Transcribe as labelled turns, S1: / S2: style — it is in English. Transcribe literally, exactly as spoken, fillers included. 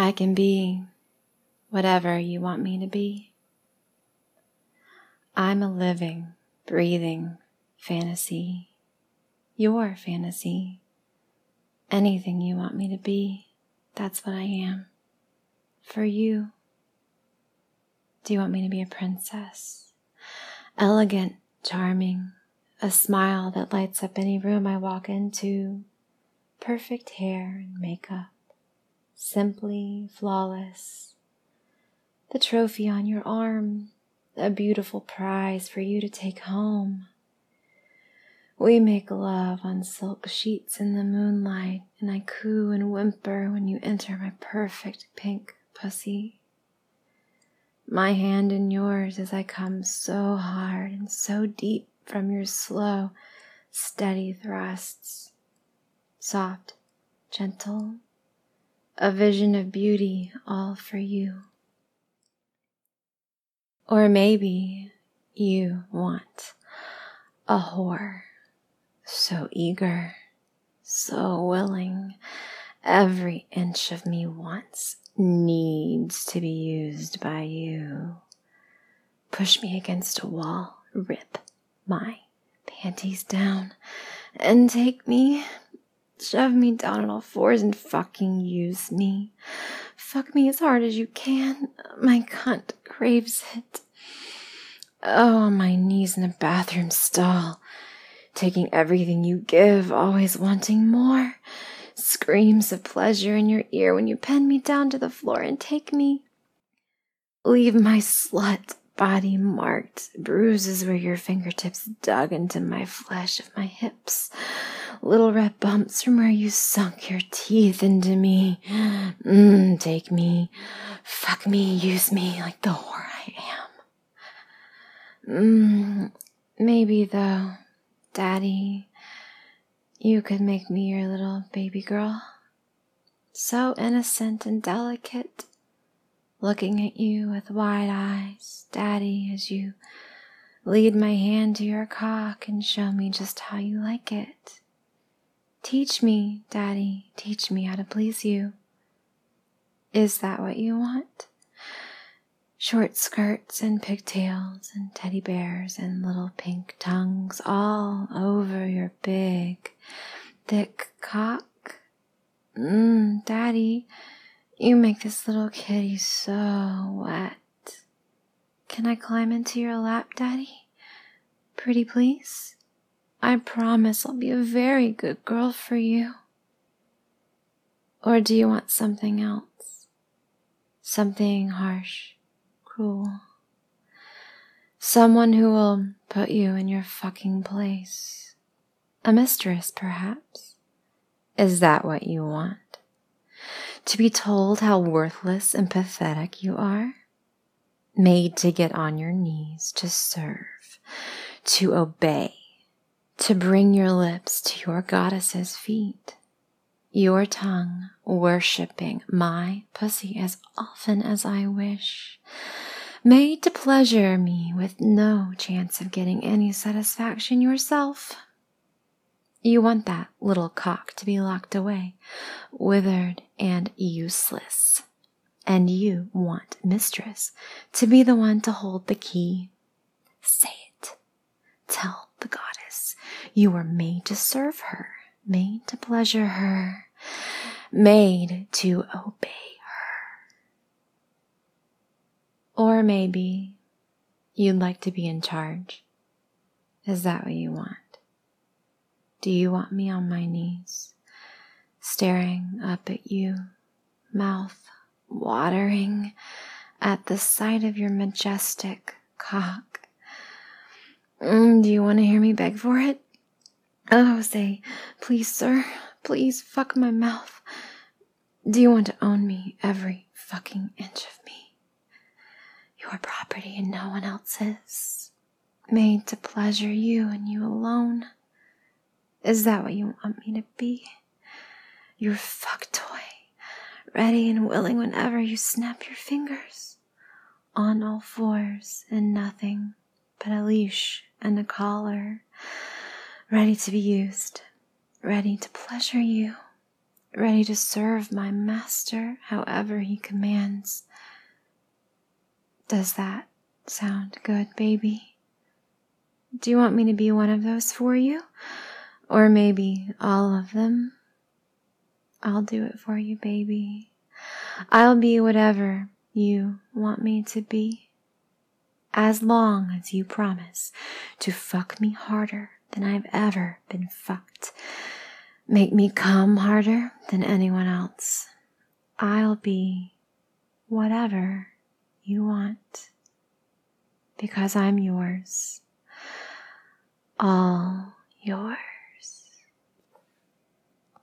S1: I can be whatever you want me to be. I'm a living, breathing fantasy. Your fantasy. Anything you want me to be, that's what I am. For you. Do you want me to be a princess? Elegant, charming, a smile that lights up any room I walk into, perfect hair and makeup, simply flawless. The trophy on your arm, a beautiful prize for you to take home. We make love on silk sheets in the moonlight, and I coo and whimper when you enter my perfect pink pussy. My hand in yours as I come so hard and so deep from your slow, steady thrusts. Soft, gentle, a vision of beauty all for you. Or maybe you want a whore, so eager, so willing, every inch of me wants, needs to be used by you. Push me against a wall, rip my panties down, and take me, shove me down on all fours and fucking use me. Fuck me as hard as you can, my cunt craves it. Oh, on my knees in a bathroom stall, taking everything you give, always wanting more. Screams of pleasure in your ear when you pen me down to the floor and take me. Leave my slut body marked, bruises where your fingertips dug into my flesh of my hips. Little red bumps from where you sunk your teeth into me. Mmm, take me, fuck me, use me like the whore I am. Mmm, maybe though, Daddy, you could make me your little baby girl, so innocent and delicate, looking at you with wide eyes, Daddy, as you lead my hand to your cock and show me just how you like it. Teach me, Daddy, teach me how to please you. Is that what you want? Short skirts and pigtails and teddy bears and little pink tongues all over your big, thick cock. Mmm, Daddy, you make this little kitty so wet. Can I climb into your lap, Daddy? Pretty please? I promise I'll be a very good girl for you. Or do you want something else? Something harsh? Cruel. Someone who will put you in your fucking place. A mistress, perhaps. Is that what you want? To be told how worthless and pathetic you are? Made to get on your knees, to serve, to obey, to bring your lips to your goddess's feet. Your tongue worshipping my pussy as often as I wish, made to pleasure me with no chance of getting any satisfaction yourself. You want that little cock to be locked away, withered and useless, and you want mistress to be the one to hold the key. Say it. Tell the goddess you were made to serve her, made to pleasure her, made to obey her. Or maybe you'd like to be in charge. Is that what you want? Do you want me on my knees, staring up at you, mouth watering at the sight of your majestic cock? Mm, do you want to hear me beg for it? Oh, say, please, sir, please fuck my mouth. Do you want to own me, every fucking inch of me? Your property and no one else's, made to pleasure you and you alone. Is that what you want me to be? Your fuck toy, ready and willing whenever you snap your fingers, on all fours and nothing but a leash and a collar, ready to be used, ready to pleasure you, ready to serve my master however he commands. Does that sound good, baby? Do you want me to be one of those for you? Or maybe all of them? I'll do it for you, baby. I'll be whatever you want me to be, as long as you promise to fuck me harder than I've ever been fucked. Make me come harder than anyone else. I'll be whatever you want, because I'm yours. All yours.